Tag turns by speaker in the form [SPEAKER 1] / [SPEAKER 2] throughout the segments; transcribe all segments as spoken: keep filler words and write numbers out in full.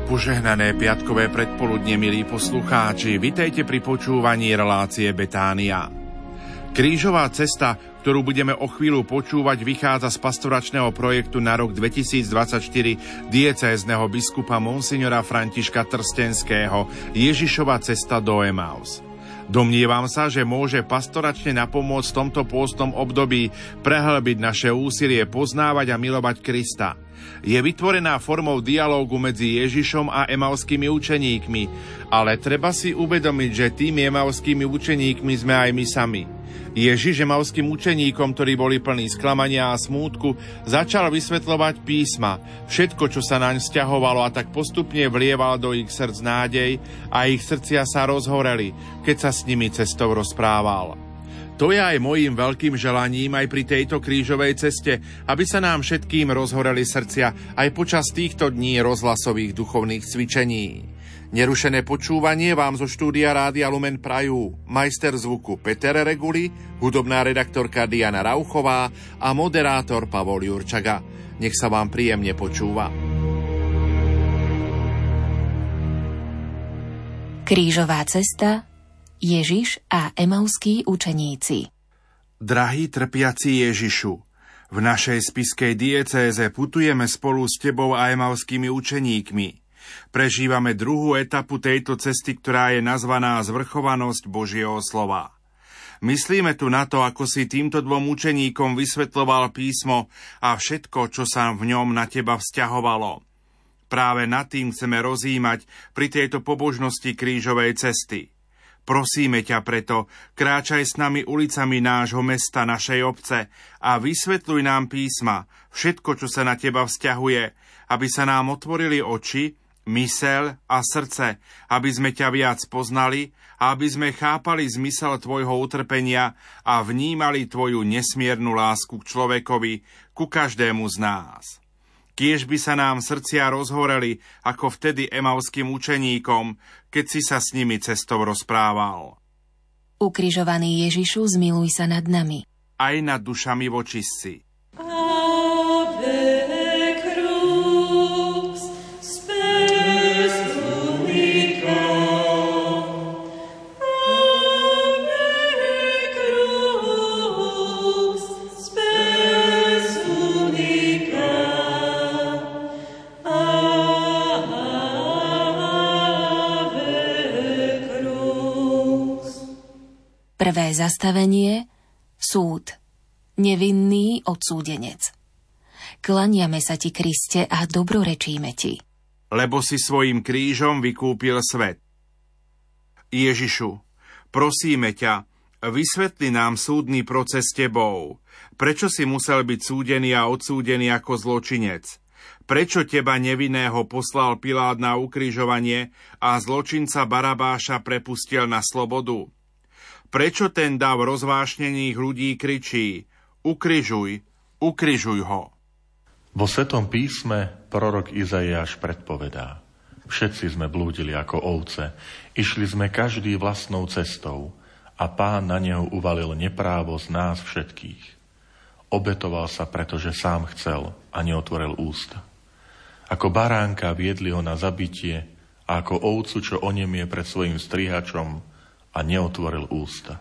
[SPEAKER 1] Požehnané piatkové predpoludne, milí poslucháči, vitajte pri počúvaní relácie Betánia. Krížová cesta, ktorú budeme o chvíľu počúvať, vychádza z pastoračného projektu na rok dvetisícdvadsaťštyri diecézneho biskupa monsignora Františka Trstenského Ježišova cesta do Emaus. Domnievam sa, že môže pastoračne napomôcť v tomto pôstnom období prehlbiť naše úsilie poznávať a milovať Krista. Je vytvorená formou dialógu medzi Ježišom a emauskými učeníkmi, ale treba si uvedomiť, že tými emauskými učeníkmi sme aj my sami. Ježiš emauským učeníkom, ktorí boli plní sklamania a smútku, začal vysvetľovať písma, všetko, čo sa naň vzťahovalo, a tak postupne vlieval do ich srdc nádej a ich srdcia sa rozhoreli, keď sa s nimi cestou rozprával. To je aj mojím veľkým želaním aj pri tejto krížovej ceste, aby sa nám všetkým rozhoreli srdcia aj počas týchto dní rozhlasových duchovných cvičení. Nerušené počúvanie vám zo štúdia Rádia Lumen prajú majster zvuku Peter Reguli, hudobná redaktorka Diana Rauchová a moderátor Pavol Jurčaga. Nech sa vám príjemne počúva.
[SPEAKER 2] Krížová cesta, Ježiš a emauskí učeníci.
[SPEAKER 1] Drahý trpiaci Ježišu, v našej spišskej diecéze putujeme spolu s tebou a emauskými učeníkmi. Prežívame druhú etapu tejto cesty, ktorá je nazvaná Zvrchovanosť Božieho slova. Myslíme tu na to, ako si týmto dvom učeníkom vysvetľoval písmo a všetko, čo sa v ňom na teba vzťahovalo. Práve nad tým chceme rozjímať pri tejto pobožnosti krížovej cesty. Prosíme ťa preto, kráčaj s nami ulicami nášho mesta, našej obce a vysvetľuj nám písma, všetko, čo sa na teba vzťahuje, aby sa nám otvorili oči, myseľ a srdce, aby sme ťa viac poznali a aby sme chápali zmysel tvojho utrpenia a vnímali tvoju nesmiernu lásku k človekovi, ku každému z nás. Kiež by sa nám srdcia rozhoreli, ako vtedy emauským učeníkom, keď si sa s nimi cestou rozprával.
[SPEAKER 2] Ukrižovaný Ježišu, zmiluj sa nad nami.
[SPEAKER 1] Aj nad dušami vočistci.
[SPEAKER 2] Prvé zastavenie, súd, nevinný odsúdenec. Klaniame sa ti, Kriste, a dobrorečíme ti.
[SPEAKER 1] Lebo si svojím krížom vykúpil svet. Ježišu, prosíme ťa, vysvetli nám súdny proces tebou. Prečo si musel byť súdený a odsúdený ako zločinec? Prečo teba nevinného poslal Pilát na ukrižovanie a zločinca Barabáša prepustil na slobodu? Prečo ten dav rozvášnených ľudí kričí: ukrižuj, ukrižuj ho?
[SPEAKER 3] Vo Svetom písme prorok Izaiáš predpovedá: všetci sme blúdili ako ovce, išli sme každý vlastnou cestou a Pán na neho uvalil neprávosť nás všetkých. Obetoval sa, pretože sám chcel a neotvoril ústa. Ako baránka viedli ho na zabitie a ako ovcu, čo onemie pred svojim strihačom, a neotvoril ústa.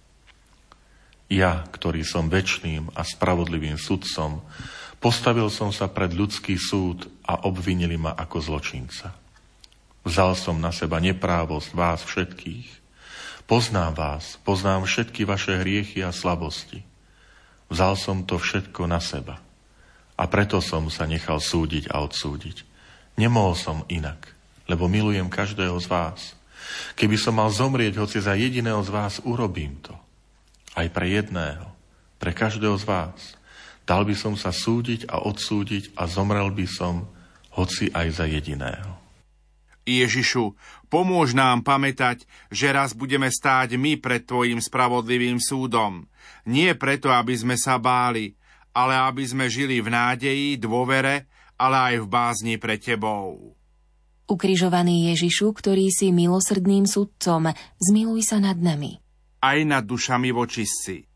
[SPEAKER 3] Ja, ktorý som večným a spravodlivým sudcom, postavil som sa pred ľudský súd a obvinili ma ako zločinca. Vzal som na seba neprávosť vás všetkých. Poznám vás, poznám všetky vaše hriechy a slabosti. Vzal som to všetko na seba. A preto som sa nechal súdiť a odsúdiť. Nemohol som inak, lebo milujem každého z vás. Keby som mal zomrieť hoci za jediného z vás, urobím to. Aj pre jedného, pre každého z vás. Dal by som sa súdiť a odsúdiť a zomrel by som hoci aj za jediného.
[SPEAKER 1] Ježišu, pomôž nám pamätať, že raz budeme stáť my pred tvojim spravodlivým súdom. Nie preto, aby sme sa báli, ale aby sme žili v nádeji, dôvere, ale aj v bázni pre tebou.
[SPEAKER 2] Ukrižovaný Ježišu, ktorý si milosrdným sudcom, zmiluj sa nad nami.
[SPEAKER 1] Aj nad dušami vočistci.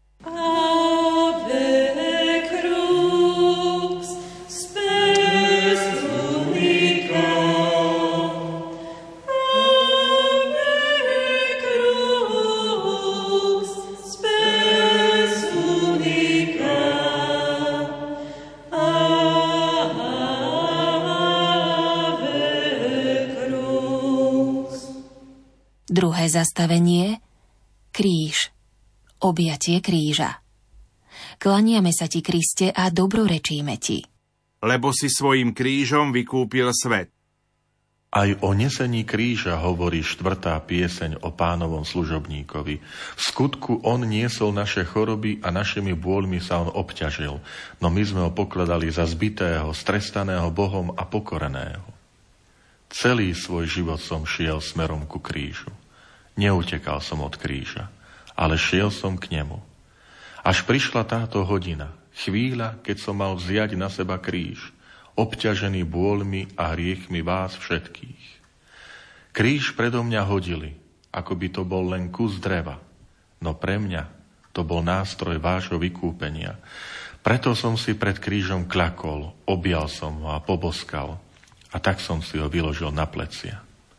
[SPEAKER 2] Druhé zastavenie – kríž, objatie kríža. Klaniame sa ti, Kriste, a dobrorečíme ti.
[SPEAKER 1] Lebo si svojím krížom vykúpil svet.
[SPEAKER 3] Aj o nesení kríža hovorí štvrtá pieseň o Pánovom služobníkovi. V skutku on niesol naše choroby a našimi bôľmi sa on obťažil, no my sme ho pokladali za zbitého, strestaného Bohom a pokoreného. Celý svoj život som šiel smerom ku krížu. Neutekal som od kríža, ale šiel som k nemu. Až prišla táto hodina, chvíľa, keď som mal vziať na seba kríž, obťažený bôľmi a hriechmi vás všetkých. Kríž predo mňa hodili, ako by to bol len kus dreva, no pre mňa to bol nástroj vášho vykúpenia. Preto som si pred krížom kľakol, objal som ho a poboskal, a tak som si ho vyložil na plecia.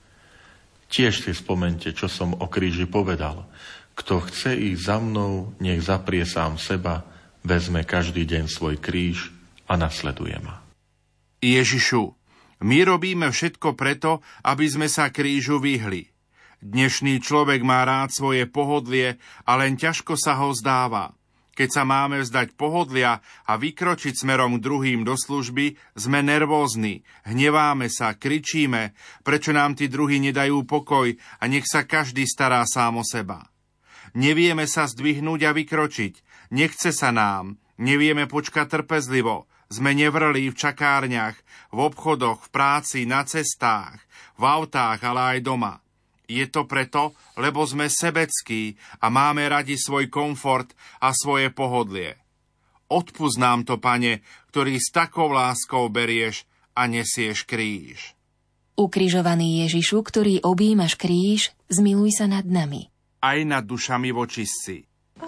[SPEAKER 3] Tiež si spomente, čo som o kríži povedal. Kto chce ísť za mnou, nech zaprie sám seba, vezme každý deň svoj kríž a nasleduje ma.
[SPEAKER 1] Ježišu, my robíme všetko preto, aby sme sa krížu vyhli. Dnešný človek má rád svoje pohodlie a len ťažko sa ho vzdáva. Keď sa máme vzdať pohodlia a vykročiť smerom k druhým do služby, sme nervózni, hneváme sa, kričíme, prečo nám tí druhí nedajú pokoj a nech sa každý stará sám o seba. Nevieme sa zdvihnúť a vykročiť, nechce sa nám, nevieme počkať trpezlivo, sme nevrlí v čakárniach, v obchodoch, v práci, na cestách, v autách, ale aj doma. Je to preto, lebo sme sebeckí a máme radi svoj komfort a svoje pohodlie. Odpusť nám to, Pane, ktorý s takou láskou berieš a nesieš kríž.
[SPEAKER 2] Ukrižovaný Ježišu, ktorý objímaš kríž, zmiluj sa nad nami.
[SPEAKER 1] Aj nad dušami vočistí.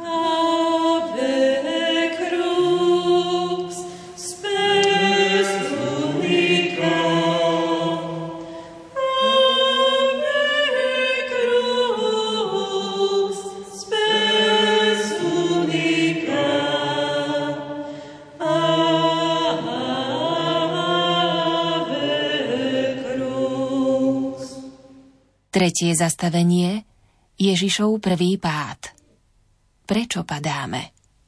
[SPEAKER 2] Tretie zastavenie – Ježišov prvý pád. Prečo padáme?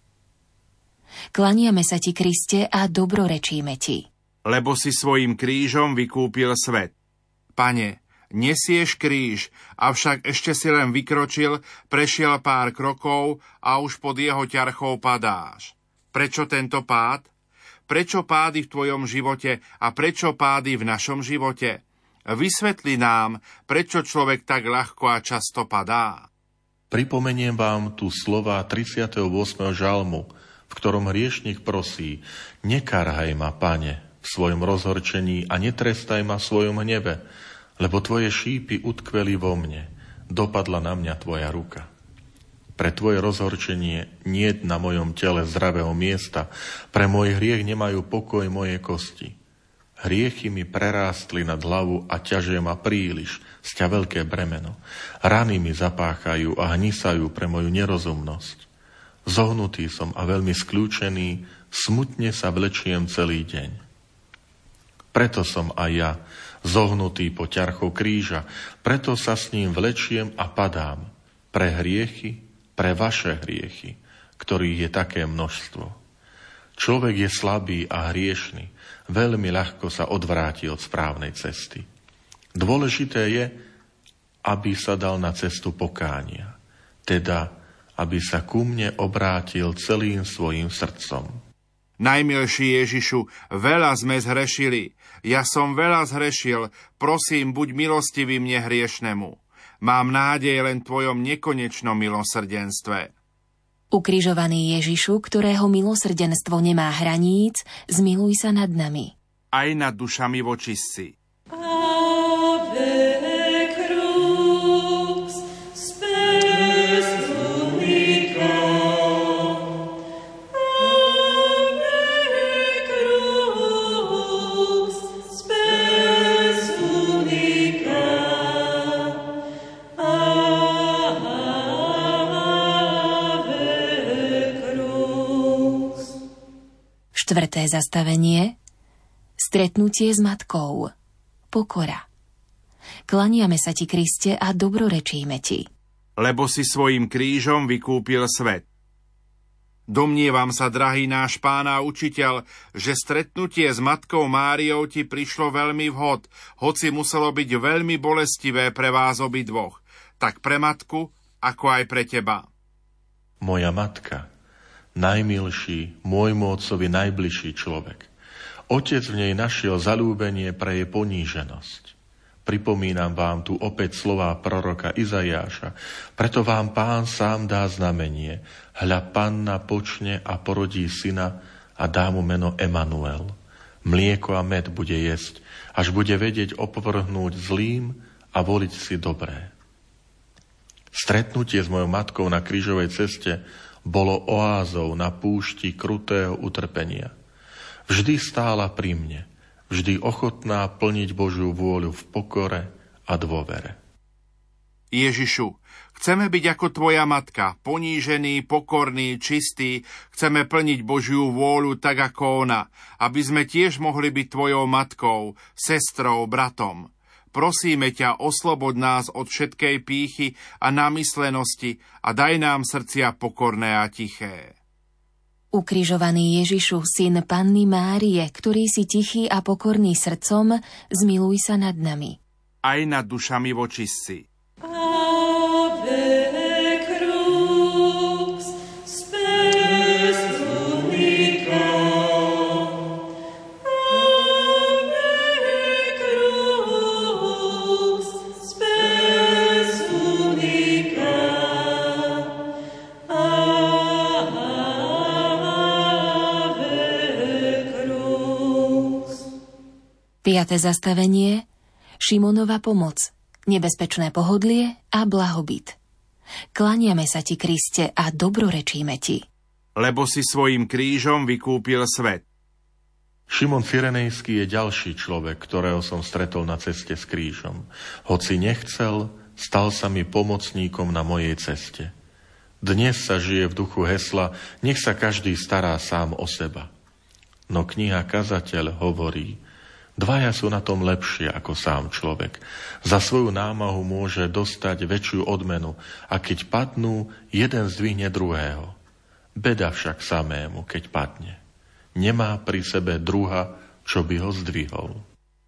[SPEAKER 2] Klaniame sa ti, Kriste, a dobrorečíme ti.
[SPEAKER 1] Lebo si svojím krížom vykúpil svet. Pane, nesieš kríž, avšak ešte si len vykročil, prešiel pár krokov a už pod jeho ťarchou padáš. Prečo tento pád? Prečo pády v tvojom živote a prečo pády v našom živote? Vysvetli nám, prečo človek tak ľahko a často padá.
[SPEAKER 3] Pripomeniem vám tu slova tridsiateho ôsmeho žalmu, v ktorom hriešnik prosí: Nekárhaj ma, Pane, v svojom rozhorčení a netrestaj ma v svojom hneve, lebo tvoje šípy utkveli vo mne, dopadla na mňa tvoja ruka. Pre tvoje rozhorčenie niet na mojom tele zdravého miesta, pre môj hriech nemajú pokoj moje kosti. Hriechy mi prerástli nad hlavu a ťažia ma príliš, sťa veľké bremeno. Rany mi zapáchajú a hnisajú pre moju nerozumnosť. Zohnutý som a veľmi skľúčený, smutne sa vlečiem celý deň. Preto som aj ja zohnutý po ťarchou kríža, preto sa s ním vlečiem a padám. Pre hriechy, pre vaše hriechy, ktorých je také množstvo. Človek je slabý a hriešny, veľmi ľahko sa odvráti od správnej cesty. Dôležité je, aby sa dal na cestu pokánia, teda aby sa ku mne obrátil celým svojim srdcom.
[SPEAKER 1] Najmilší Ježišu, veľa sme zhrešili. Ja som veľa zhrešil, prosím, buď milostivý mne hriešnemu. Mám nádej len v tvojom nekonečnom milosrdenstve.
[SPEAKER 2] Ukrižovaný Ježišu, ktorého milosrdenstvo nemá hraníc, zmiluj sa nad nami.
[SPEAKER 1] Aj nad dušami vočistí.
[SPEAKER 2] Štvrté zastavenie – stretnutie s matkou. Pokora. Klaniame sa ti, Kriste, a dobrorečíme ti.
[SPEAKER 1] Lebo si svojím krížom vykúpil svet. Domnievam sa, drahý náš Pán a Učiteľ, že stretnutie s Matkou Máriou ti prišlo veľmi vhod, hoci muselo byť veľmi bolestivé pre vás obidvoch, tak pre Matku, ako aj pre teba.
[SPEAKER 3] Moja matka, najmilší, môjmu otcovi najbližší človek. Otec v nej našiel zaľúbenie pre jej poníženosť. Pripomínam vám tu opäť slová proroka Izaiáša. Preto vám Pán sám dá znamenie. Hľa panna počne a porodí syna a dá mu meno Emanuel. Mlieko a med bude jesť, až bude vedieť opovrhnúť zlým a voliť si dobré. Stretnutie s mojou matkou na krížovej ceste bolo oázou na púšti krutého utrpenia. Vždy stála pri mne, vždy ochotná plniť Božiu vôľu v pokore a dôvere.
[SPEAKER 1] Ježišu, chceme byť ako tvoja matka, ponížený, pokorný, čistý, chceme plniť Božiu vôľu tak ako ona, aby sme tiež mohli byť tvojou matkou, sestrou, bratom. Prosíme ťa, osloboď nás od všetkej pýchy a namyslenosti a daj nám srdcia pokorné a tiché.
[SPEAKER 2] Ukrižovaný Ježišu, syn Panny Márie, ktorý si tichý a pokorný srdcom, zmiluj sa nad nami.
[SPEAKER 1] Aj nad dušami vočistci.
[SPEAKER 2] Piaté zastavenie. Šimonova pomoc, nebezpečné pohodlie a blahobyt. Klaniame sa ti, Kriste, a dobrorečíme ti.
[SPEAKER 1] Lebo si svojím krížom vykúpil svet.
[SPEAKER 3] Šimon Cyrenejský je ďalší človek, ktorého som stretol na ceste s krížom. Hoci nechcel, stal sa mi pomocníkom na mojej ceste. Dnes sa žije v duchu hesla, nech sa každý stará sám o seba. No kniha Kazateľ hovorí, dvaja sú na tom lepšie ako sám človek. Za svoju námahu môže dostať väčšiu odmenu a keď padnú, jeden zdvihne druhého. Beda však samému, keď padne. Nemá pri sebe druha, čo by ho zdvihol.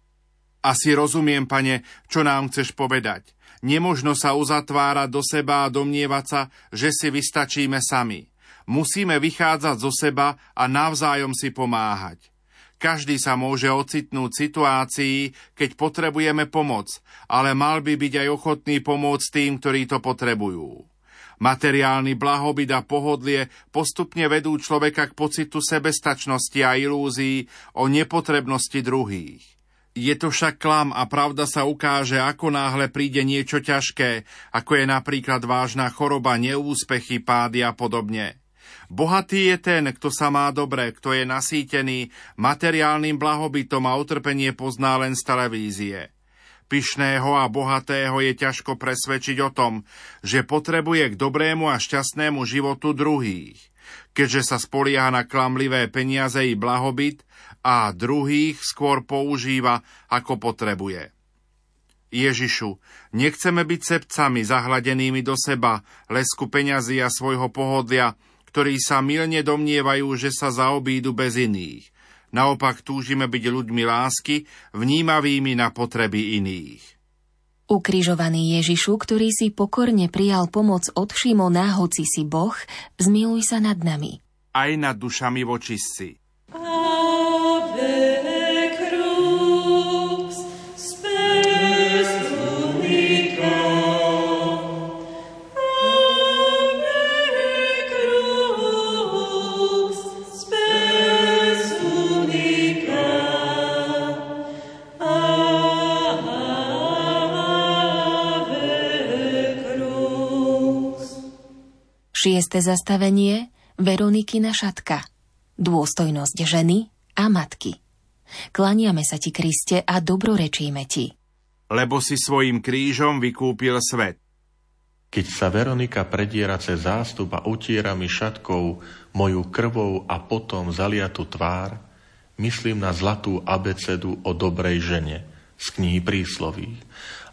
[SPEAKER 1] Asi rozumiem, Pane, čo nám chceš povedať. Nemožno sa uzatvárať do seba a domnievať sa, že si vystačíme sami. Musíme vychádzať zo seba a navzájom si pomáhať. Každý sa môže ocitnúť v situácii, keď potrebujeme pomoc, ale mal by byť aj ochotný pomôcť tým, ktorí to potrebujú. Materiálny blahobyt a pohodlie postupne vedú človeka k pocitu sebestačnosti a ilúzií o nepotrebnosti druhých. Je to však klam a pravda sa ukáže, ako náhle príde niečo ťažké, ako je napríklad vážna choroba, neúspechy, pády a podobne. Bohatý je ten, kto sa má dobre, kto je nasýtený materiálnym blahobytom a utrpenie pozná len z televízie. Pyšného a bohatého je ťažko presvedčiť o tom, že potrebuje k dobrému a šťastnému životu druhých, keďže sa spolieha na klamlivé peniaze i blahobyt a druhých skôr používa, ako potrebuje. Ježišu, nechceme byť sebcami zahladenými do seba, lesku peňazí a svojho pohodlia, ktorí sa mylne domnievajú, že sa zaobídu bez iných. Naopak túžime byť ľuďmi lásky, vnímavými na potreby iných.
[SPEAKER 2] Ukrižovaný Ježišu, ktorý si pokorne prijal pomoc od Šimona, hoci si Boh, zmiluj sa nad nami.
[SPEAKER 1] Aj nad dušami vočistci.
[SPEAKER 2] Šieste zastavenie. Veronikina šatka. Dôstojnosť ženy a matky. Klaniame sa ti, Kriste, a dobrorečíme ti.
[SPEAKER 1] Lebo si svojím krížom vykúpil svet.
[SPEAKER 3] Keď sa Veronika prediera cez zástup a utiera mi šatkou moju krvou a potom zaliatu tvár, myslím na zlatú abecedu o dobrej žene z knihy prísloví.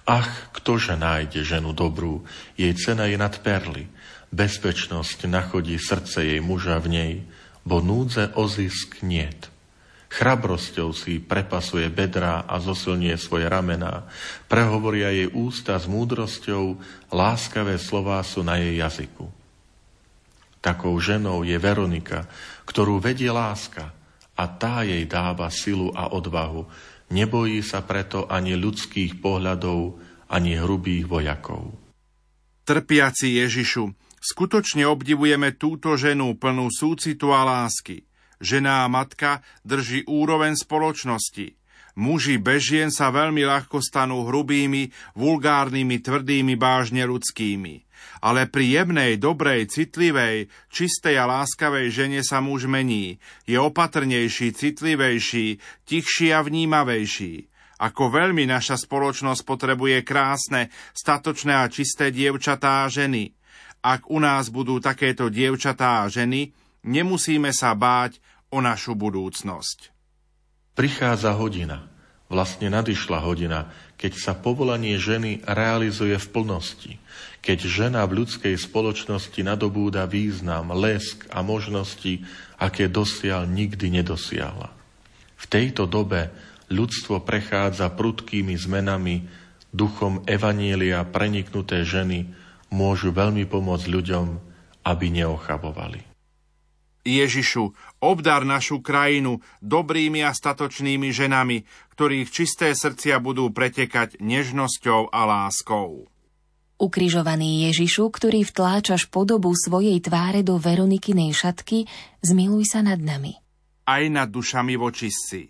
[SPEAKER 3] Ach, ktože nájde ženu dobrú, jej cena je nad perly. Bezpečnosť nachodí srdce jej muža v nej, bo núdze o zisk niet. Chrabrosťou si prepasuje bedrá a zosilnie svoje ramená. Prehovoria jej ústa s múdrosťou, láskavé slová sú na jej jazyku. Takou ženou je Veronika, ktorú vedie láska a tá jej dáva silu a odvahu. Nebojí sa preto ani ľudských pohľadov, ani hrubých vojakov.
[SPEAKER 1] Trpiaci Ježišu, skutočne obdivujeme túto ženu plnú súcitu a lásky. Žena a matka drží úroveň spoločnosti. Muži bez žien sa veľmi ľahko stanú hrubými, vulgárnymi, tvrdými, vážne ľudskými. Ale pri jemnej, dobrej, citlivej, čistej a láskavej žene sa muž mení. Je opatrnejší, citlivejší, tichší a vnímavejší. Ako veľmi naša spoločnosť potrebuje krásne, statočné a čisté dievčatá a ženy. Ak u nás budú takéto dievčatá a ženy, nemusíme sa báť o našu budúcnosť.
[SPEAKER 3] Prichádza hodina, vlastne nadišla hodina, keď sa povolanie ženy realizuje v plnosti, keď žena v ľudskej spoločnosti nadobúda význam, lesk a možnosti, aké dosiaľ nikdy nedosiahla. V tejto dobe ľudstvo prechádza prudkými zmenami, duchom evanjelia preniknuté ženy môžu veľmi pomôcť ľuďom, aby neochabovali.
[SPEAKER 1] Ježišu, obdar našu krajinu dobrými a statočnými ženami, ktorých čisté srdcia budú pretekať nežnosťou a láskou.
[SPEAKER 2] Ukrižovaný Ježišu, ktorý vtláčaš podobu svojej tváre do Veronikinej šatky, zmiluj sa nad nami.
[SPEAKER 1] Aj nad dušami vočistci.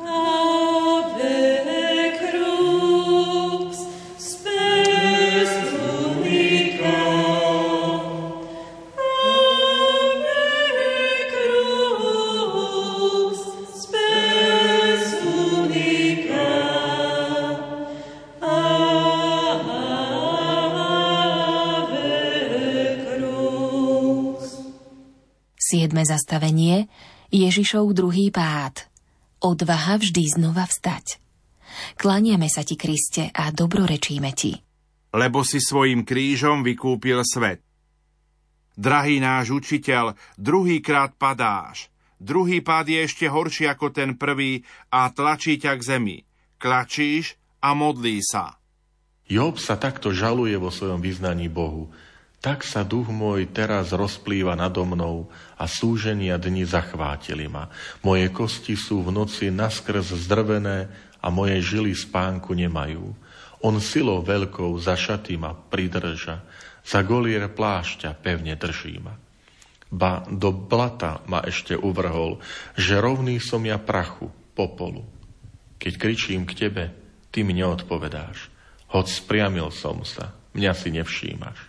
[SPEAKER 2] Siedme zastavenie, Ježišov druhý pád. Odvaha vždy znova vstať. Klaniame sa ti, Kriste, a dobrorečíme ti.
[SPEAKER 1] Lebo si svojím krížom vykúpil svet. Drahý náš učiteľ, druhýkrát padáš. Druhý pád je ešte horší ako ten prvý a tlačí ťa k zemi. Klačíš a modlí sa.
[SPEAKER 3] Job sa takto žaluje vo svojom vyznaní Bohu. Tak sa duch môj teraz rozplýva nado mnou a súženia dni zachvátili ma. Moje kosti sú v noci naskrz zdrvené a moje žily spánku nemajú. On silou veľkou za šaty ma pridrža, za golier plášťa pevne drží ma. Ba do blata ma ešte uvrhol, že rovný som ja prachu, popolu. Keď kričím k tebe, ty mi neodpovedáš. Hoď spriamil som sa, mňa si nevšímaš.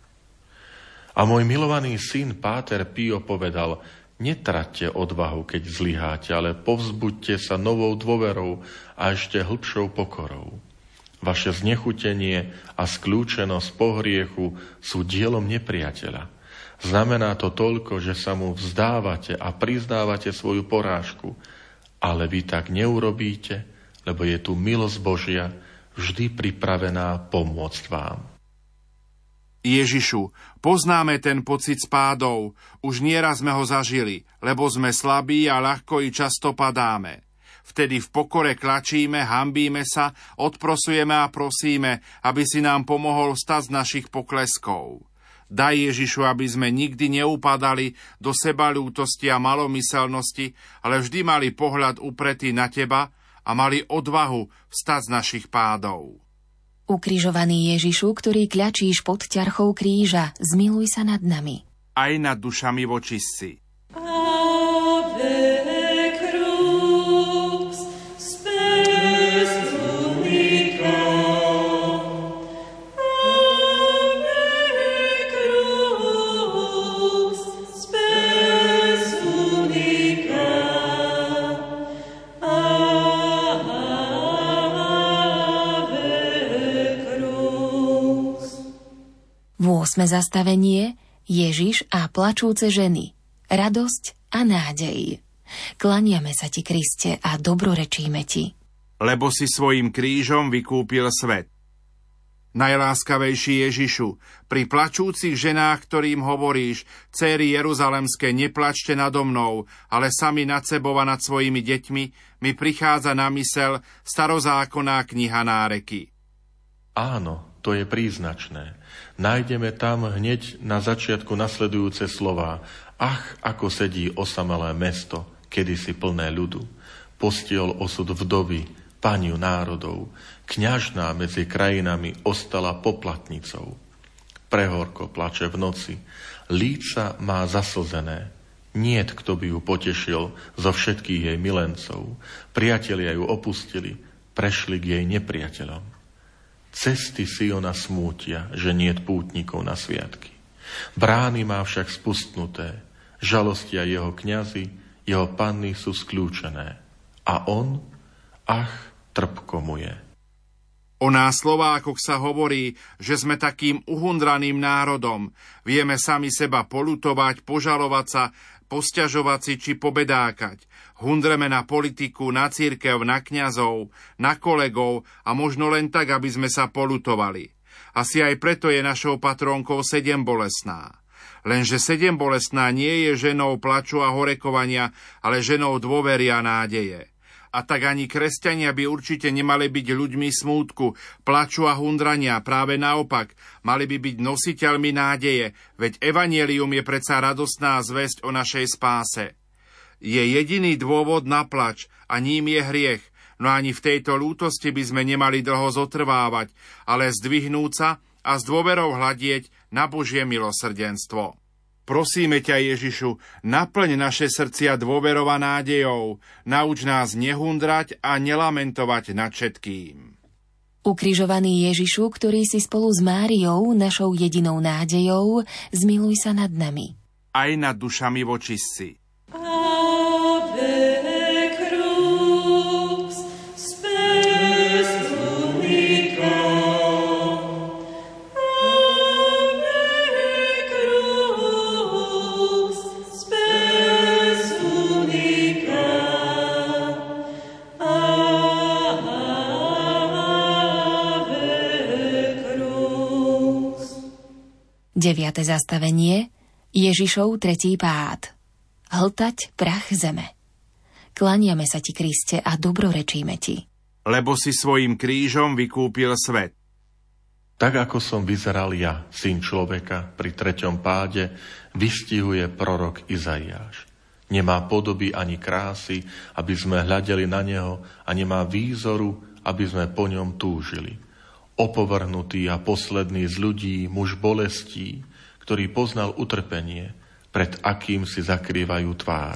[SPEAKER 3] A môj milovaný syn Páter Pio povedal, netraťte odvahu, keď zlyháte, ale povzbuďte sa novou dôverou a ešte hlbšou pokorou. Vaše znechutenie a skľúčenosť po hriechu sú dielom nepriateľa. Znamená to toľko, že sa mu vzdávate a priznávate svoju porážku, ale vy tak neurobíte, lebo je tu milosť Božia vždy pripravená pomôcť vám.
[SPEAKER 1] Ježišu, poznáme ten pocit spádov, už nieraz sme ho zažili, lebo sme slabí a ľahko i často padáme. Vtedy v pokore klačíme, hanbíme sa, odprosujeme a prosíme, aby si nám pomohol vstať z našich pokleskov. Daj Ježišu, aby sme nikdy neupadali do sebaľútosti a malomyselnosti, ale vždy mali pohľad upretý na teba a mali odvahu vstať z našich pádov.
[SPEAKER 2] Ukrižovaný Ježišu, ktorý kľačíš pod ťarchou kríža, zmiluj sa nad nami.
[SPEAKER 1] Aj nad dušami vočistci.
[SPEAKER 2] Osme zastavenie, Ježiš a plačúce ženy, radosť a nádej. Klaniame sa ti, Kriste, a dobrorečíme ti.
[SPEAKER 1] Lebo si svojím krížom vykúpil svet. Najláskavejší Ježišu, pri plačúcich ženách, ktorým hovoríš, céry Jeruzalemské, neplačte nado mnou, ale sami nad sebou a nad svojimi deťmi, mi prichádza na mysel starozákonná kniha Náreky.
[SPEAKER 3] Áno, to je príznačné. Nájdeme tam hneď na začiatku nasledujúce slová. Ach, ako sedí osamelé mesto, kedysi plné ľudu. Postiel osud vdovy, paniu národov, kňažná medzi krajinami ostala poplatnicou. Prehorko plače v noci, líca má zaslzené. Niet, kto by ju potešil zo všetkých jej milencov. Priatelia ju opustili, prešli k jej nepriateľom. Cesty Siona smútia, že niet pútnikov na sviatky. Brány má však spustnuté, žalostia jeho kňazi, jeho panny sú skľúčené. A on, ach, trpko mu je.
[SPEAKER 1] O nás Slovákoch sa hovorí, že sme takým uhundraným národom. Vieme sami seba polutovať, požalovať sa, posťažovať si či pobedákať. Hundreme na politiku, na cirkev, na kňazov, na kolegov a možno len tak, aby sme sa polutovali. Asi aj preto je našou patrónkou Sedembolestná. Lenže Sedembolestná nie je ženou plaču a horekovania, ale ženou dôvery a nádeje. A tak ani kresťania by určite nemali byť ľuďmi smútku, plaču a hundrania, práve naopak, mali by byť nositeľmi nádeje, veď evanjelium je predsa radostná zvesť o našej spáse. Je jediný dôvod na plač a ním je hriech, no ani v tejto lútosti by sme nemali dlho zotrvávať, ale zdvihnúť sa a s dôverou hľadieť na Božie milosrdenstvo. Prosíme ťa, Ježišu, naplň naše srdcia dôverou a nádejou, nauč nás nehundrať a nelamentovať nad všetkým.
[SPEAKER 2] Ukrižovaný Ježišu, ktorý si spolu s Máriou, našou jedinou nádejou, zmiluj sa nad nami.
[SPEAKER 1] Aj nad dušami vočistci.
[SPEAKER 2] Deviate zastavenie, Ježišov tretí pád. Hltať prach zeme. Klaniame sa ti, Kriste, a dobrorečíme ti.
[SPEAKER 1] Lebo si svojím krížom vykúpil svet.
[SPEAKER 3] Tak ako som vyzeral ja, syn človeka, pri treťom páde, vystihuje prorok Izaiáš. Nemá podoby ani krásy, aby sme hľadeli na neho, a nemá výzoru, aby sme po ňom túžili. Opovrhnutý a posledný z ľudí, muž bolestí, ktorý poznal utrpenie, pred akým si zakrývajú tvár.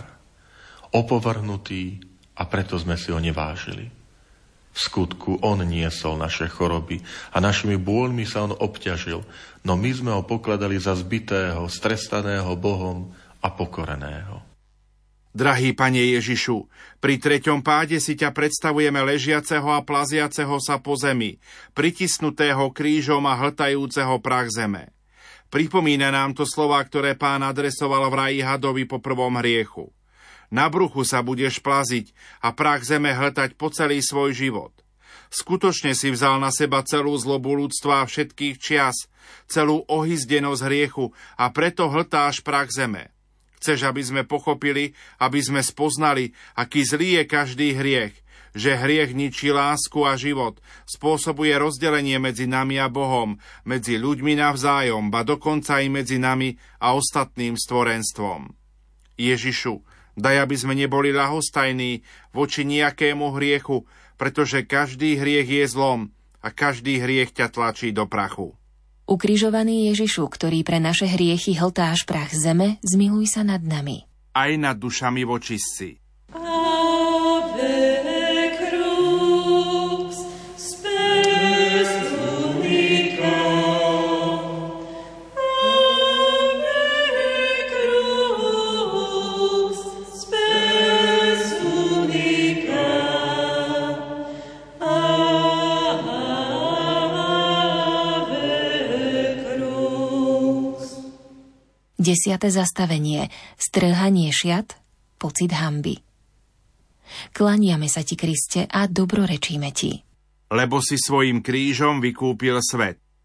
[SPEAKER 3] Opovrhnutý, a preto sme si ho nevážili. V skutku on niesol naše choroby a našimi bôľmi sa on obťažil, no my sme ho pokladali za zbitého, strestaného Bohom a pokoreného.
[SPEAKER 1] Drahý Pane Ježišu, pri treťom páde si ťa predstavujeme ležiaceho a plaziaceho sa po zemi, pritisnutého krížom a hltajúceho prach zeme. Pripomína nám to slová, ktoré Pán adresoval v raji hadovi po prvom hriechu. Na bruchu sa budeš plaziť a prach zeme hltať po celý svoj život. Skutočne si vzal na seba celú zlobu ľudstva a všetkých čias, celú ohýzdenosť hriechu a preto hltáš prach zeme. Chceš, aby sme pochopili, aby sme spoznali, aký zlý je každý hriech, že hriech ničí lásku a život, spôsobuje rozdelenie medzi nami a Bohom, medzi ľuďmi navzájom, ba dokonca aj medzi nami a ostatným stvorenstvom. Ježišu, daj, aby sme neboli ľahostajní voči nejakému hriechu, pretože každý hriech je zlom a každý hriech ťa tlačí do prachu.
[SPEAKER 2] Ukrižovaný Ježišu, ktorý pre naše hriechy hltáš prach zeme, zmiluj sa nad nami.
[SPEAKER 1] Aj nad dušami vočistci.
[SPEAKER 2] Desiate zastavenie. Strhanie šiat, pocit hanby. Klaniame sa ti, Kriste, a dobrorečíme ti.
[SPEAKER 1] Lebo si svojím krížom vykúpil svet.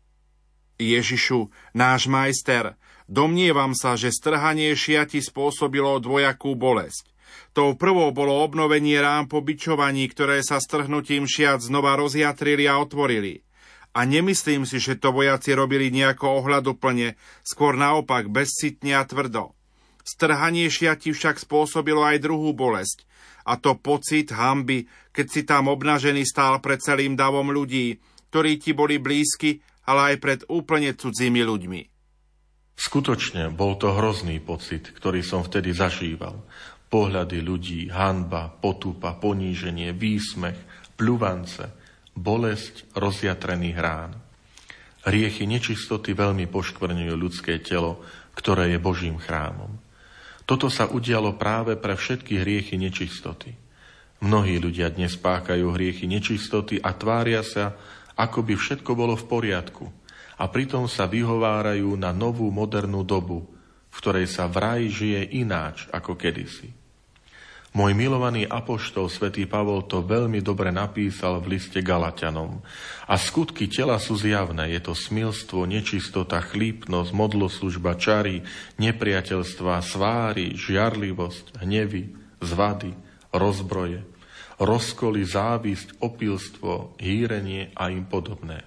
[SPEAKER 1] Ježišu, náš majster, domnievam sa, že strhanie šiati spôsobilo dvojakú bolesť. Tou prvou bolo obnovenie rán po bičovaní, ktoré sa strhnutím šiat znova rozjatrili a otvorili. A nemyslím si, že to vojaci robili nejako ohľaduplne, skôr naopak bezcitne a tvrdo. Strhanie šiati však spôsobilo aj druhú bolesť, a to pocit hanby, keď si tam obnažený stál pred celým davom ľudí, ktorí ti boli blízky, ale aj pred úplne cudzými ľuďmi.
[SPEAKER 3] Skutočne bol to hrozný pocit, ktorý som vtedy zažíval. Pohľady ľudí, hanba, potupa, poníženie, výsmech, pľuvance, bolesť rozjatrených rán. Hriechy nečistoty veľmi poškvrňujú ľudské telo, ktoré je Božím chrámom. Toto sa udialo práve pre všetky hriechy nečistoty. Mnohí ľudia dnes páchajú hriechy nečistoty a tvária sa, ako by všetko bolo v poriadku, a pritom sa vyhovárajú na novú modernú dobu, v ktorej sa vraj žije ináč ako kedysi. Môj milovaný apoštol svätý Pavol to veľmi dobre napísal v liste Galatianom. A skutky tela sú zjavné. Je to smilstvo, nečistota, chlípnosť, modloslužba, čary, nepriateľstva, sváry, žiarlivosť, hnevy, zvady, rozbroje, rozkoly, závisť, opilstvo, hýrenie a im podobné.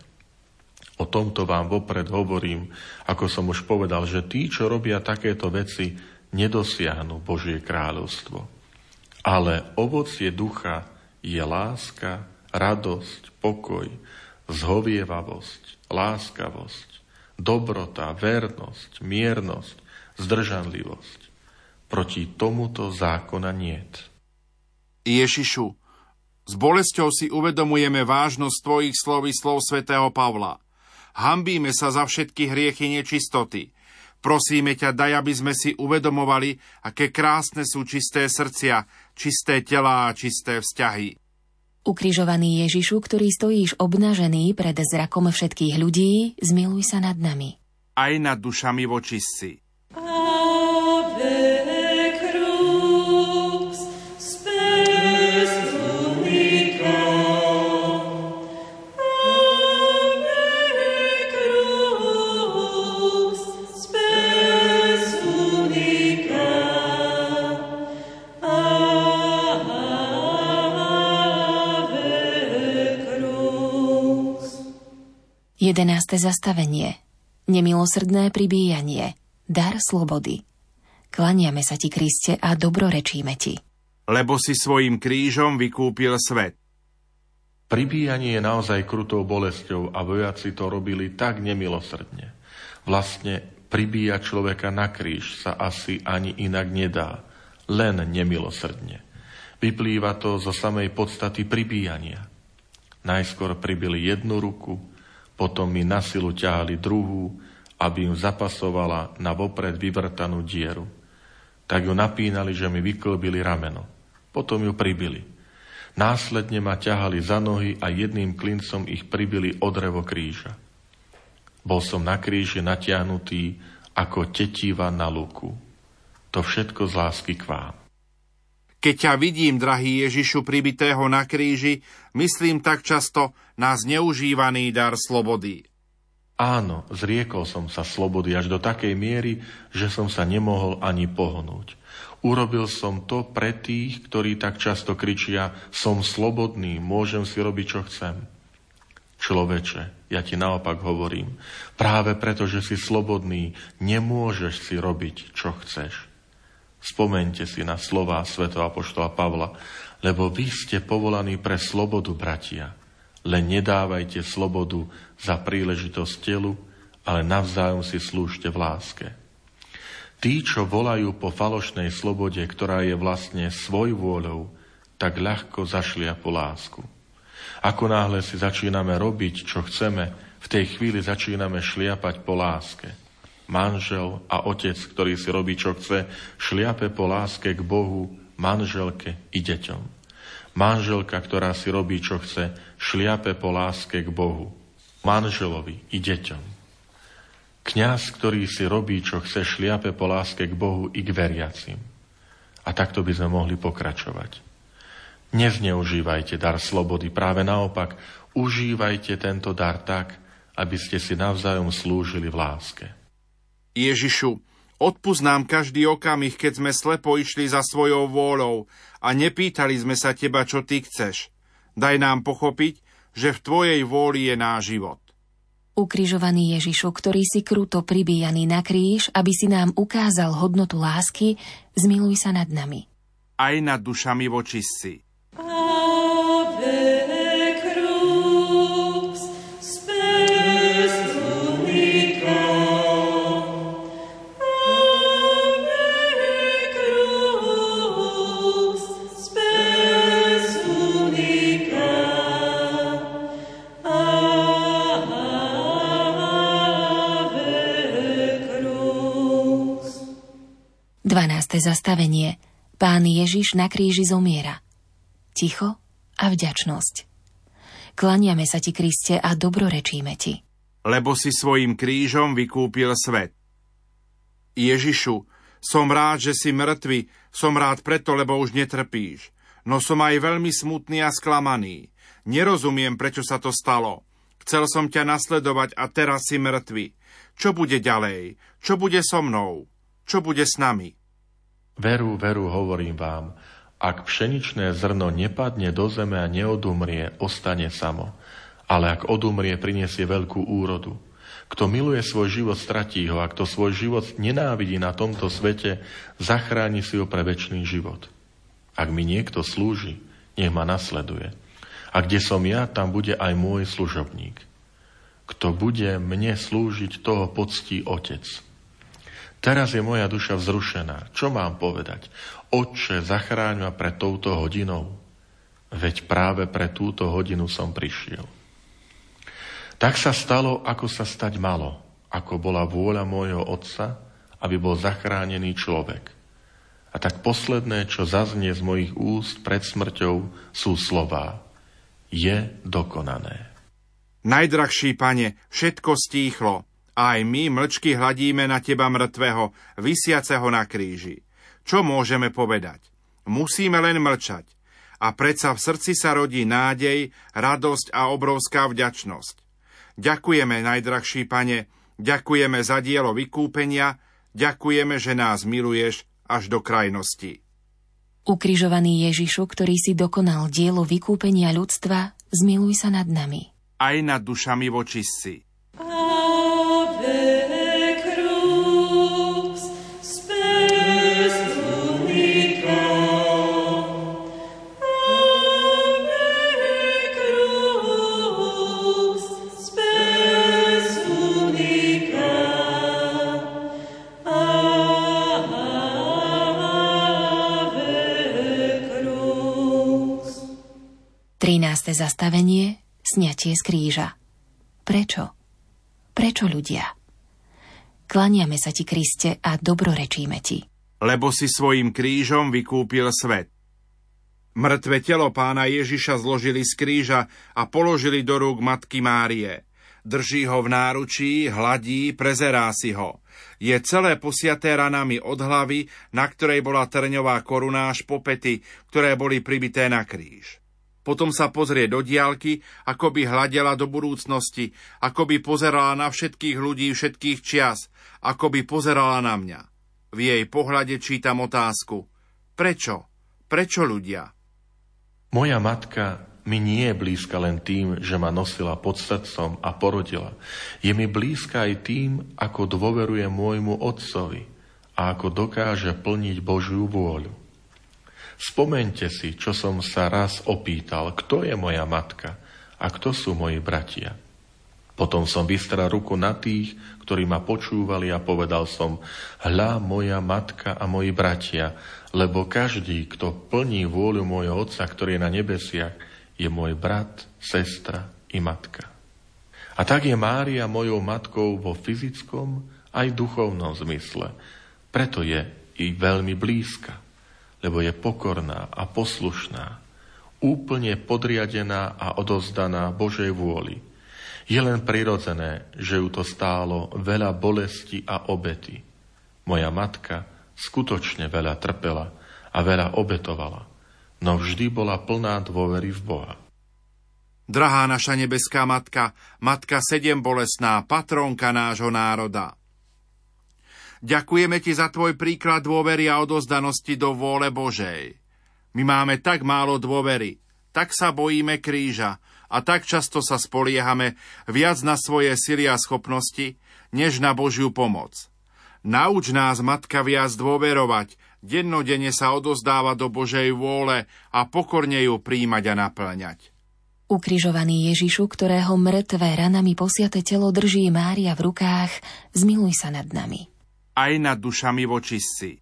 [SPEAKER 3] O tomto vám vopred hovorím, ako som už povedal, že tí, čo robia takéto veci, nedosiahnu Božie kráľovstvo. Ale ovocie ducha je láska, radosť, pokoj, zhovievavosť, láskavosť, dobrota, vernosť, miernosť, zdržanlivosť. Proti tomuto zákona niet.
[SPEAKER 1] Ježišu, s bolesťou si uvedomujeme vážnosť tvojich slov i slov svätého Pavla. Hanbíme sa za všetky hriechy nečistoty. Prosíme ťa, daj, aby sme si uvedomovali, aké krásne sú čisté srdcia, čisté telá a čisté vzťahy.
[SPEAKER 2] Ukrižovaný Ježišu, ktorý stojíš obnažený pred zrakom všetkých ľudí, zmiluj sa nad nami.
[SPEAKER 1] Aj nad dušami vočistci.
[SPEAKER 2] Jedenáste zastavenie. Nemilosrdné pribíjanie. Dar slobody. Klaniame sa ti, Kriste, a dobrorečíme ti.
[SPEAKER 1] Lebo si svojím krížom vykúpil svet.
[SPEAKER 3] Pribíjanie je naozaj krutou bolesťou a vojaci to robili tak nemilosrdne. Vlastne pribíjať človeka na kríž sa asi ani inak nedá. Len nemilosrdne. Vyplýva to zo samej podstaty pribíjania. Najskôr pribili jednu ruku, potom mi na silu ťahali druhú, aby ju zapasovala na vopred vyvrtanú dieru. Tak ju napínali, že mi vyklbili rameno. Potom ju pribili. Následne ma ťahali za nohy a jedným klincom ich pribili o drevo kríža. Bol som na kríži natiahnutý ako tetíva na luku. To všetko z lásky k vám.
[SPEAKER 1] Keď ťa vidím, drahý Ježišu, pribitého na kríži, myslím tak často na zneužívaný dar slobody.
[SPEAKER 3] Áno, zriekol som sa slobody až do takej miery, že som sa nemohol ani pohnúť. Urobil som to pre tých, ktorí tak často kričia, som slobodný, môžem si robiť, čo chcem. Človeče, ja ti naopak hovorím, práve preto, že si slobodný, nemôžeš si robiť, čo chceš. Spomeňte si na slová svätého apoštola Pavla, lebo vy ste povolaní pre slobodu, bratia. Len nedávajte slobodu za príležitosť telu, ale navzájom si slúžte v láske. Tí, čo volajú po falošnej slobode, ktorá je vlastne svojvôľou, tak ľahko zašlia po lásku. Ako náhle si začíname robiť, čo chceme, v tej chvíli začíname šliapať po láske. Manžel a otec, ktorý si robí, čo chce, šliape po láske k Bohu, manželke i deťom. Manželka, ktorá si robí, čo chce, šliape po láske k Bohu, manželovi i deťom. Kňaz, ktorý si robí, čo chce, šliape po láske k Bohu i k veriacim. A takto by sme mohli pokračovať. Nezneužívajte dar slobody, práve naopak, užívajte tento dar tak, aby ste si navzájom slúžili v láske.
[SPEAKER 1] Ježišu, odpusť nám každý okamih, keď sme slepo išli za svojou vôľou a nepýtali sme sa teba, čo ty chceš. Daj nám pochopiť, že v tvojej vôli je náš život.
[SPEAKER 2] Ukrižovaný Ježišu, ktorý si kruto pribíjaný na kríž, aby si nám ukázal hodnotu lásky, zmiluj sa nad nami.
[SPEAKER 1] Aj nad dušami vočistci.
[SPEAKER 2] dvanáste zastavenie. Pán Ježiš na kríži zomiera. Ticho a vďačnosť. Klaniame sa ti, Kriste, a dobrorečíme ti.
[SPEAKER 1] Lebo si svojím krížom vykúpil svet. Ježišu, som rád, že si mŕtvy, som rád preto, lebo už netrpíš. No som aj veľmi smutný a sklamaný. Nerozumiem, prečo sa to stalo. Chcel som ťa nasledovať a teraz si mŕtvy. Čo bude ďalej? Čo bude so mnou? Čo bude s nami?
[SPEAKER 3] Veru, veru, hovorím vám, ak pšeničné zrno nepadne do zeme a neodumrie, ostane samo. Ale ak odumrie, prinesie veľkú úrodu. Kto miluje svoj život, stratí ho, a kto svoj život nenávidí na tomto svete, zachráni si ho pre večný život. Ak mi niekto slúži, nech ma nasleduje. A kde som ja, tam bude aj môj služobník. Kto bude mne slúžiť, toho poctí Otec. Teraz je moja duša vzrušená. Čo mám povedať? Otče, zachráň ma pred touto hodinou. Veď práve pre túto hodinu som prišiel. Tak sa stalo, ako sa stať malo, ako bola vôľa môjho Otca, aby bol zachránený človek. A tak posledné, čo zaznie z mojich úst pred smrťou, sú slová. Je dokonané.
[SPEAKER 1] Najdrahší Pane, všetko stíchlo. Aj my mlčky hladíme na teba mŕtvého, visiaceho na kríži. Čo môžeme povedať? Musíme len mlčať. A predsa v srdci sa rodí nádej, radosť a obrovská vďačnosť. Ďakujeme, najdrahší Pane, ďakujeme za dielo vykúpenia, ďakujeme, že nás miluješ až do krajnosti.
[SPEAKER 2] Ukrižovaný Ježišu, ktorý si dokonal dielo vykúpenia ľudstva, zmiluj sa nad nami.
[SPEAKER 1] Aj nad dušami vočistci.
[SPEAKER 2] trináste zastavenie. Sňatie z kríža. Prečo? Prečo ľudia? Klaniame sa ti, Kriste, a dobrorečíme ti.
[SPEAKER 1] Lebo si svojím krížom vykúpil svet. Mŕtve telo Pána Ježiša zložili z kríža a položili do rúk Matky Márie. Drží ho v náručí, hladí, prezerá si ho. Je celé posiaté ranami od hlavy, na ktorej bola trňová koruna, až po pety, ktoré boli pribité na kríž. Potom sa pozrie do diaľky, ako by hľadela do budúcnosti, ako by pozerala na všetkých ľudí všetkých čias, ako by pozerala na mňa. V jej pohľade čítam otázku. Prečo? Prečo ľudia?
[SPEAKER 3] Moja matka mi nie je blízka len tým, že ma nosila pod srdcom a porodila. Je mi blízka aj tým, ako dôveruje môjmu otcovi a ako dokáže plniť Božiu vôľu. Spomeňte si, čo som sa raz opýtal, kto je moja matka a kto sú moji bratia. Potom som vystrel ruku na tých, ktorí ma počúvali, a povedal som: hľa, moja matka a moji bratia, lebo každý, kto plní vôľu môjho Otca, ktorý je na nebesiach, je môj brat, sestra i matka. A tak je Mária mojou matkou vo fyzickom aj duchovnom zmysle. Preto je i veľmi blízka, lebo je pokorná a poslušná, úplne podriadená a odovzdaná Božej vôli. Je len prirodzené, že ju to stálo veľa bolesti a obety. Moja matka skutočne veľa trpela a veľa obetovala, no vždy bola plná dôvery v Boha.
[SPEAKER 1] Drahá naša nebeská Matka, Matka sedembolestná, patrónka nášho národa. Ďakujeme Ti za Tvoj príklad dôvery a odozdanosti do vôle Božej. My máme tak málo dôvery, tak sa bojíme kríža a tak často sa spoliehame viac na svoje sily a schopnosti, než na Božiu pomoc. Nauč nás, Matka, viac dôverovať, dennodenne sa odozdávať do Božej vôle a pokorne ju príjmať a naplňať.
[SPEAKER 2] Ukrižovaný Ježišu, ktorého mŕtvé ranami posiate telo drží Mária v rukách, zmiluj sa nad nami.
[SPEAKER 1] Aj nad dušami vočistci.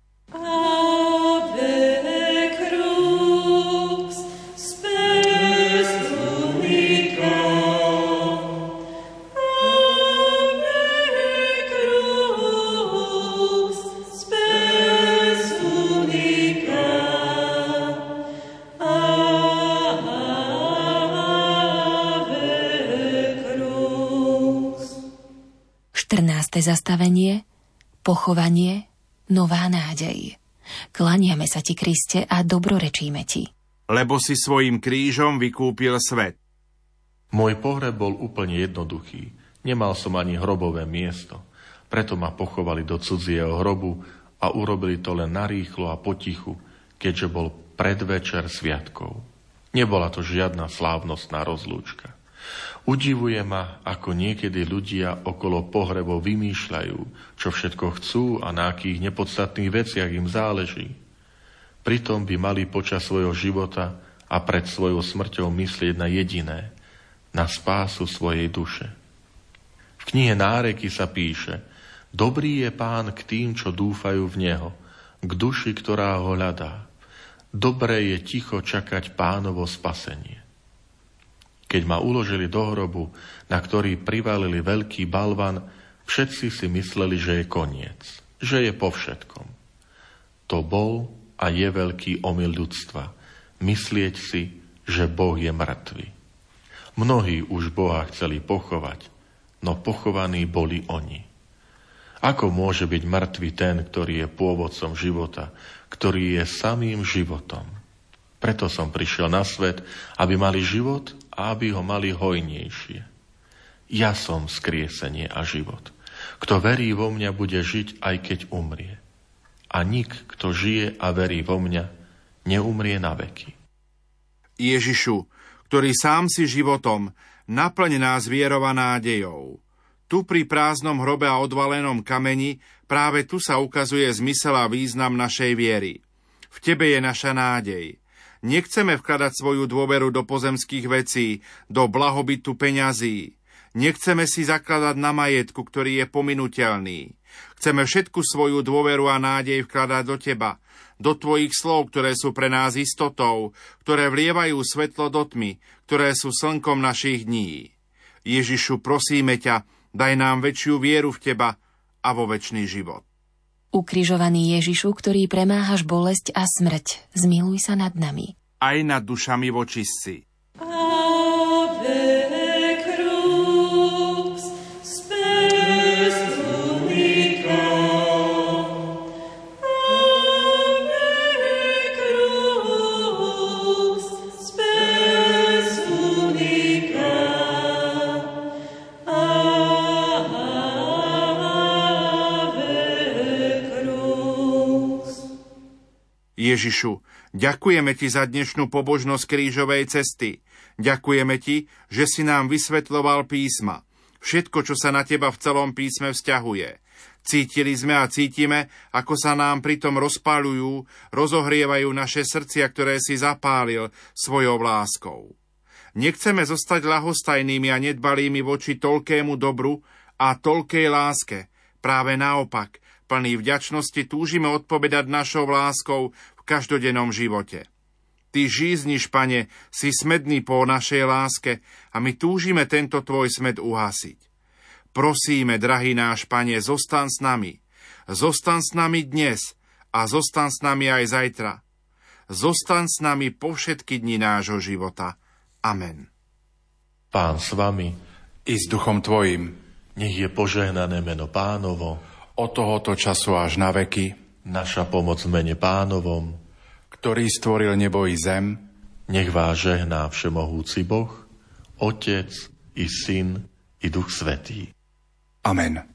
[SPEAKER 2] štrnáste zastavenie, pochovanie, nová nádej. Klaniame sa Ti, Kriste, a dobrorečíme Ti.
[SPEAKER 1] Lebo si svojím krížom vykúpil svet.
[SPEAKER 3] Môj pohreb bol úplne jednoduchý. Nemal som ani hrobové miesto. Preto ma pochovali do cudzieho hrobu a urobili to len narýchlo a potichu, keďže bol predvečer sviatkov. Nebola to žiadna slávnostná rozlúčka. Udivuje ma, ako niekedy ľudia okolo pohrebov vymýšľajú, čo všetko chcú a na akých nepodstatných veciach im záleží. Pritom by mali počas svojho života a pred svojou smrťou myslieť na jediné, na spásu svojej duše. V knihe Náreky sa píše: Dobrý je Pán k tým, čo dúfajú v Neho, k duši, ktorá ho hľadá. Dobré je ticho čakať Pánovo spasenie. Keď ma uložili do hrobu, na ktorý privalili veľký balvan, všetci si mysleli, že je koniec, že je po všetkom. To bol a je veľký omyl ľudstva, myslieť si, že Boh je mŕtvy. Mnohí už Boha chceli pochovať, no pochovaní boli oni. Ako môže byť mŕtvy ten, ktorý je pôvodcom života, ktorý je samým životom? Preto som prišiel na svet, aby mali život a aby ho mali hojnejšie. Ja som vzkriesenie a život. Kto verí vo mňa, bude žiť, aj keď umrie. A nik, kto žije a verí vo mňa, neumrie na veky.
[SPEAKER 1] Ježišu, ktorý sám si životom, naplň nás vierou a nádejou. Tu pri prázdnom hrobe a odvalenom kameni práve tu sa ukazuje zmysel a význam našej viery. V Tebe je naša nádej. Nechceme vkladať svoju dôveru do pozemských vecí, do blahobytu peňazí. Nechceme si zakladať na majetku, ktorý je pominuteľný. Chceme všetku svoju dôveru a nádej vkladať do Teba, do Tvojich slov, ktoré sú pre nás istotou, ktoré vlievajú svetlo do tmy, ktoré sú slnkom našich dní. Ježišu, prosíme ťa, daj nám väčšiu vieru v Teba a vo večný život.
[SPEAKER 2] Ukrižovaný Ježišu, ktorý premáhaš bolesť a smrť, zmiluj sa nad nami.
[SPEAKER 1] Aj nad dušami vočistci. Ježišu, ďakujeme Ti za dnešnú pobožnosť krížovej cesty. Ďakujeme Ti, že si nám vysvetľoval písma. Všetko, čo sa na Teba v celom písme vzťahuje. Cítili sme a cítime, ako sa nám pritom rozpáľujú, rozohrievajú naše srdcia, ktoré si zapálil svojou láskou. Nechceme zostať ľahostajnými a nedbalými voči toľkému dobru a toľkej láske. Práve naopak, plný vďačnosti túžime odpovedať našou láskou v každodennom živote. Ty žízniš, Pane, si smedný po našej láske a my túžime tento Tvoj smed uhasiť. Prosíme, drahý náš Pane, zostan s nami. Zostan s nami dnes a zostan s nami aj zajtra. Zostan s nami po všetky dni nášho života. Amen.
[SPEAKER 3] Pán s vami
[SPEAKER 1] i s duchom Tvojim.
[SPEAKER 3] Nech je požehnané meno Pánovo
[SPEAKER 1] od tohoto času až na veky.
[SPEAKER 3] Naša pomoc v mene Pánovom,
[SPEAKER 1] ktorý stvoril nebo i zem.
[SPEAKER 3] Nech vás žehná všemohúci Boh, Otec i Syn i Duch Svätý.
[SPEAKER 4] Amen.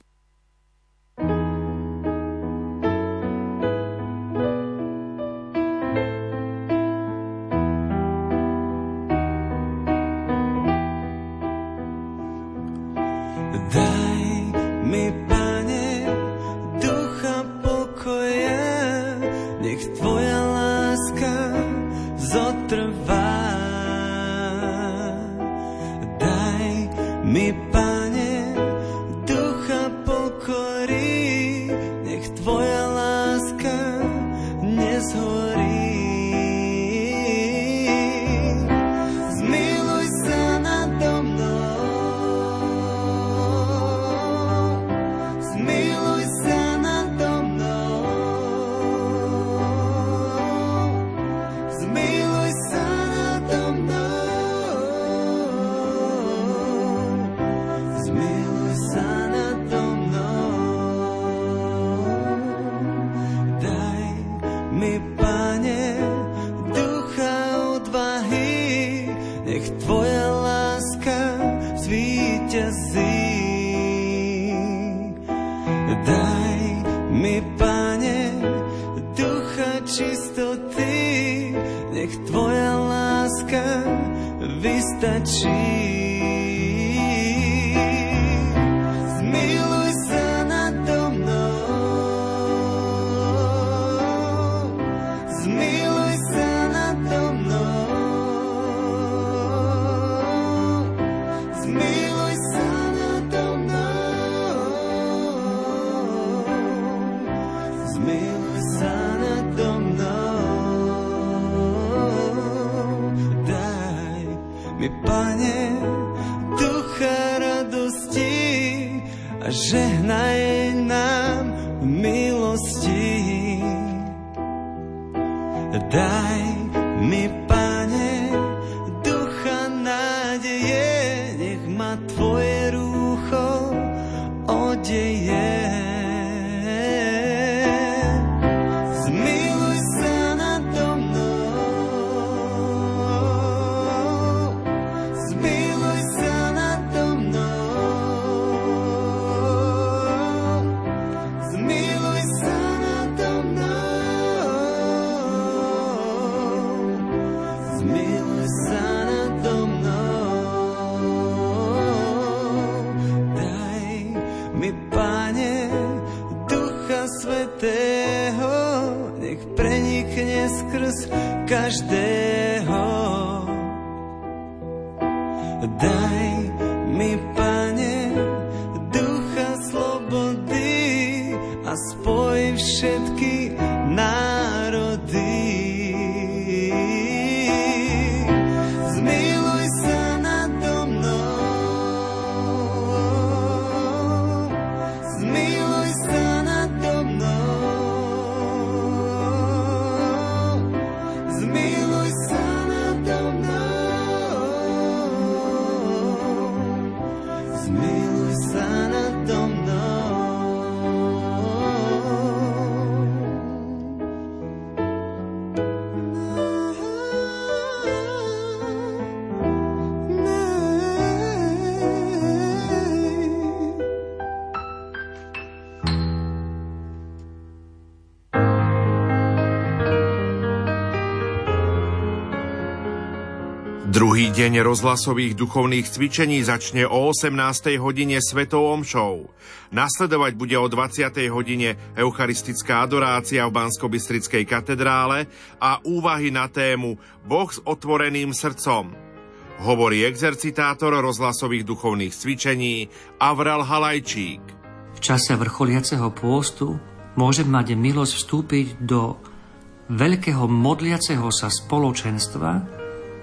[SPEAKER 1] Druhý deň rozhlasových duchovných cvičení začne o osemnástej hodine svetou omšou. Nasledovať bude o dvadsiatej hodine eucharistická adorácia v Banskobystrickej katedrále a úvahy na tému Boh s otvoreným srdcom. Hovorí exercitátor rozhlasových duchovných cvičení Avral Halajčík.
[SPEAKER 5] V čase vrcholiaceho pôstu môžem mať milosť vstúpiť do veľkého modliaceho sa spoločenstva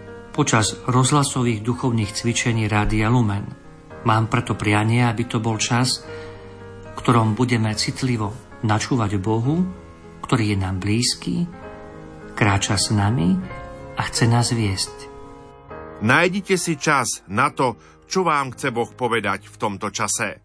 [SPEAKER 5] počas rozhlasových duchovných cvičení Rádia Lumen. Mám preto prianie, aby to bol čas, v ktorom budeme citlivo načúvať Bohu, ktorý je nám blízky, kráča s nami a chce nás viesť.
[SPEAKER 1] Nájdite si čas na to, čo vám chce Boh povedať v tomto čase.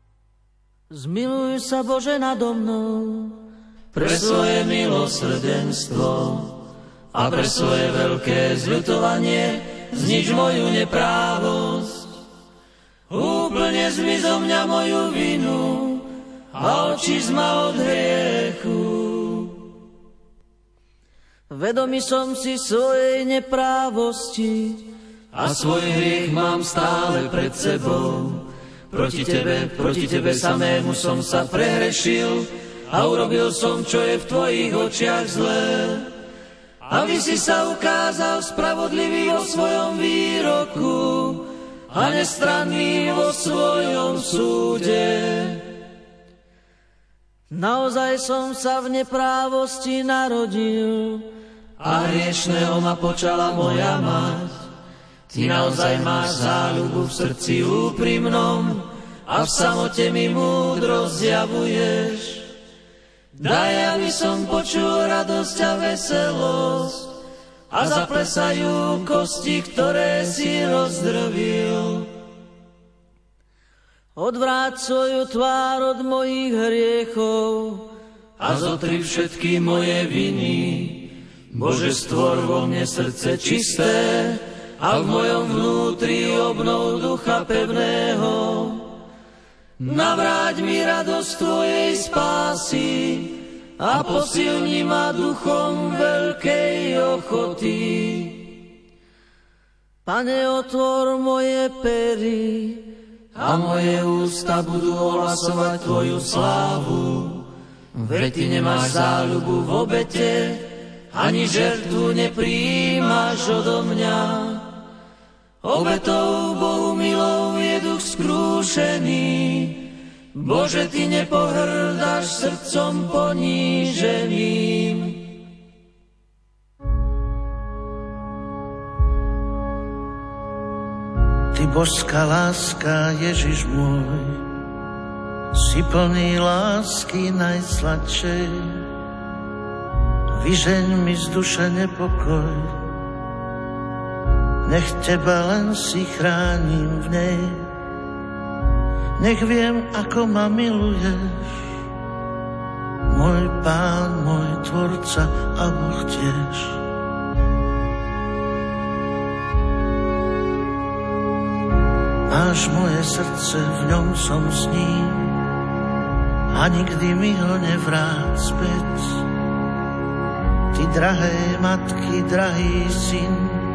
[SPEAKER 6] Zmiluj sa, Bože, nado mnou, pre svoje milosrdenstvo a pre svoje veľké zľutovanie znič moju neprávosť. Úplne zmiz zo mňa moju vinu a očíš ma od hriechu. Vedomý som si svojej neprávosti a svoj hriech mám stále pred sebou. Proti tebe, proti tebe samému som sa prehrešil a urobil som, čo je v tvojich očiach zlé. Aby si sa ukázal spravodlivý vo svojom výroku a nestranný vo svojom súde. Naozaj som sa v neprávosti narodil a hriešného ma počala moja mať. Ty naozaj máš záľubu v srdci úprimnom a v samote mi múdro zjavuješ. Daj, aby som počul radosť a veselosť a zaplesajú kosti, ktoré si rozdrvil. Odvráť svoju tvár od mojich hriechov a zotri všetky moje viny. Bože, stvor vo mne srdce čisté a v mojom vnútri obnov ducha pevného. Navráť mi radosť tvojej spásy a posilni ma duchom veľkej ochoty. Pane, otvor moje pery a moje ústa budú ohlasovať tvoju slávu. Veď ty nemáš záľubu v obete, ani žertvu neprijímaš odo mňa. Obetou Bohu milou je duch skrúšený. Bože, ty nepohrdáš srdcom poníženým.
[SPEAKER 4] Ty božská láska, Ježiš môj, si plný lásky najsladšej. Vyžeň mi z duše nepokoj, nech teba len si chránim v nej. Nech viem, ako ma miluješ, môj Pán, môj Tvorca a Boh tiež. Máš moje srdce, v ňom som s ním a nikdy mi ho nevráť späť. Ty drahé matky, drahý syn,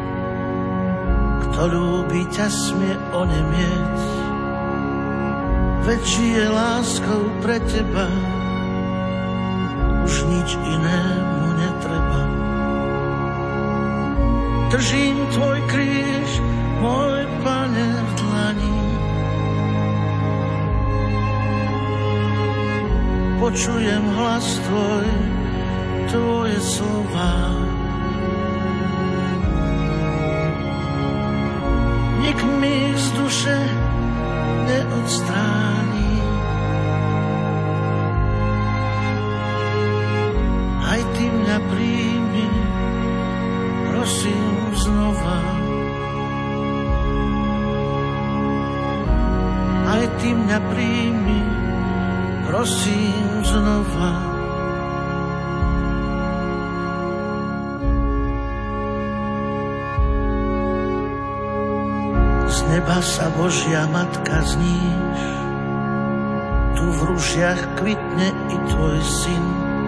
[SPEAKER 4] kto ľúbi ťa smie onemieť. Veď žije láskou pre teba, už nič inému netreba. Držím tvoj kríž, môj Pane, v dlani. Počujem hlas tvoj, tvoje slová. Nik mi ich z duše neodstráni. Aj ty mňa príjmi, prosím znova. Aj ty mňa príjmi, prosím znova. Z neba sa Božia Matka zníš, tu v rúžiach kvitne i tvoj syn.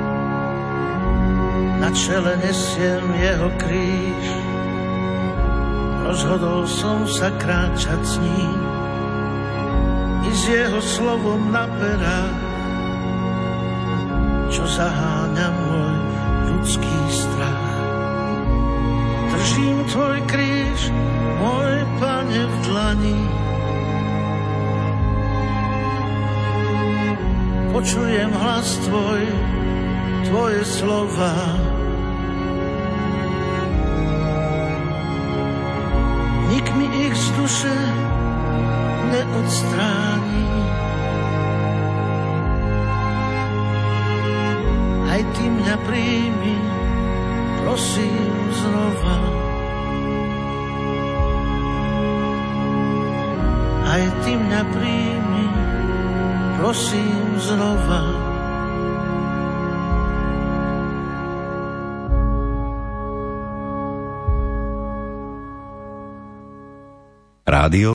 [SPEAKER 4] Na čele nesiem jeho kríž, rozhodol som sa kráčať s ním. I s jeho slovom na perách, čo zaháňa môj ľudský strach. Držím tvoj kríž, môj Pane, v dlani. Počujem hlas tvoj, tvoje slova. Nik mi ich z duše neodstráni. Aj ty mňa príjmi, prosím znova. Aj ty mňa príjmi, prosím znova.
[SPEAKER 7] rádio